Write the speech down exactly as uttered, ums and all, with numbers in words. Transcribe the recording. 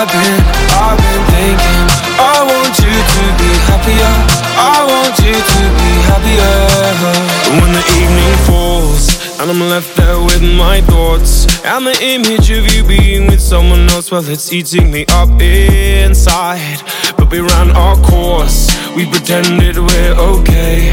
I've been, I've been thinking, I want you to be happier, I want you to be happier. When the evening falls and I'm left there with my thoughts, and the image of you being with someone else, well, it's eating me up inside. But we ran our course, we pretended we're okay.